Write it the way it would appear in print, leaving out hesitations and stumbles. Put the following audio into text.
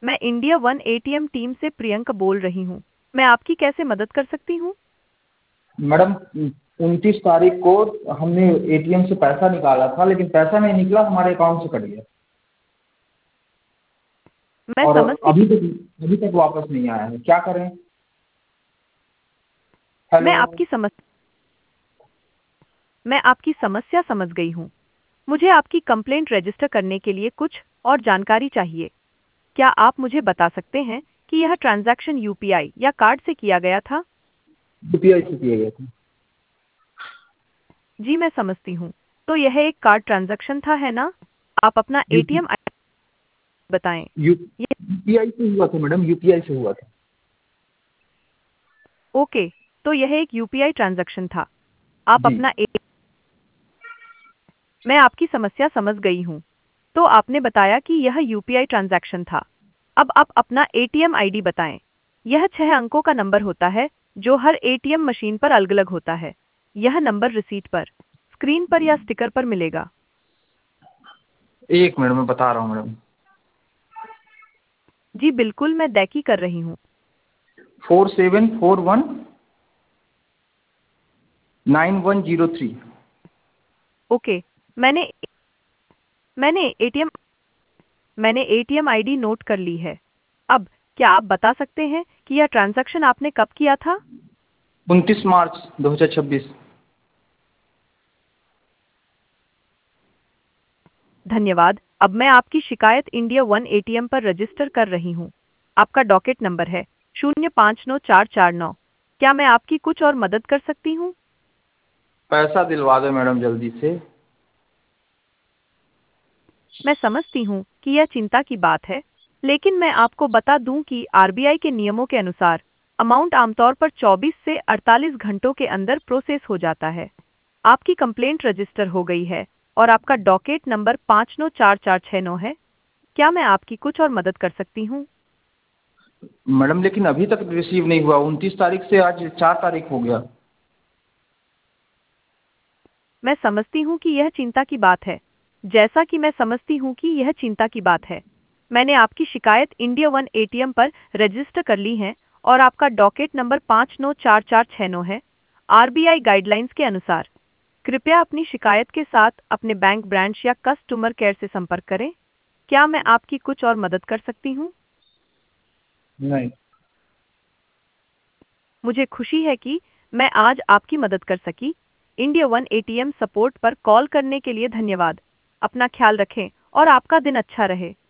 मैं India One ATM team से प्रियंका बोल रही हूँ। मैं आपकी कैसे मदद कर सकती हूँ? मैडम 29 तारीख को हमने एटीएम से पैसा निकाला था, लेकिन पैसा नहीं निकला, हमारे अकाउंट से कट गया मैं और समझती अभी तक वापस नहीं आया है। क्या करें? हेलो। मैं आपकी समस्या मैं आपकी समस्या समझ गई हूँ। मुझे आपकी कंप्लेंट रजिस्टर करने के लिए कुछ और जानकारी चाहिए। क्या आप मुझे बता सकते हैं कि यह ट्रांजैक्शन यूपीआई या कार्ड से किया गया था? यूपीआई से किया गया था। जी मैं समझती हूँ। तो यह एक कार्ड ट्रांजैक्शन था, है ना? आप अपना एटीएम आई बताएं। ये यूपीआई से हुआ था मैडम, यूपीआई से हुआ था। ओके, तो यह एक यूपीआई ट्रांजैक्शन था। आप जी। अपना मैं आपकी समस्या समझ गई हूँ। तो आपने बताया कि यह यूपीआई ट्रांजैक्शन था। अब आप अपना एटीएम आईडी बताएं। यह 6 अंकों का नंबर होता है जो हर एटीएम मशीन पर अलग-अलग होता है। यह नंबर रिसीट पर, स्क्रीन पर या स्टिकर पर मिलेगा। एक मिनट में बता रहा हूँ मैडम। जी बिल्कुल, मैं देखी कर रही हूँ। 47419103। ओके, मैंने मैंने एटीएम मैंने एटीएम आईडी नोट कर ली है। अब क्या आप बता सकते हैं कि यह ट्रांजैक्शन आपने कब किया था? 29 मार्च 2026। धन्यवाद। अब मैं आपकी शिकायत इंडिया वन एटीएम पर रजिस्टर कर रही हूँ। आपका डॉकेट नंबर है 059449। क्या मैं आपकी कुछ और मदद कर सकती हूँ? पैसा दिलवा दो मैडम जल्दी से। मैं समझती हूँ कि यह चिंता की बात है, लेकिन मैं आपको बता दूं कि आरबीआई के नियमों के अनुसार अमाउंट आमतौर पर 24 से 48 घंटों के अंदर प्रोसेस हो जाता है। आपकी कंप्लेंट रजिस्टर हो गई है और आपका डॉकेट नंबर 594469 है। क्या मैं आपकी कुछ और मदद कर सकती हूँ? मैडम लेकिन अभी तक रिसीव नहीं हुआ। 29 तारीख से आज 4 तारीख हो गया। मैं समझती हूँ कि यह चिंता की बात है। जैसा कि मैं समझती हूँ कि यह चिंता की बात है, मैंने आपकी शिकायत इंडिया वन एटीएम पर रजिस्टर कर ली है और आपका डॉकेट नंबर 594469 है। आरबीआई गाइडलाइंस के अनुसार कृपया अपनी शिकायत के साथ अपने बैंक ब्रांच या कस्टमर केयर से संपर्क करें। क्या मैं आपकी कुछ और मदद कर सकती हूँ? नहीं। मुझे खुशी है कि मैं आज आपकी मदद कर सकी। इंडिया वन एटीएम सपोर्ट पर कॉल करने के लिए धन्यवाद। अपना ख्याल रखें और आपका दिन अच्छा रहे।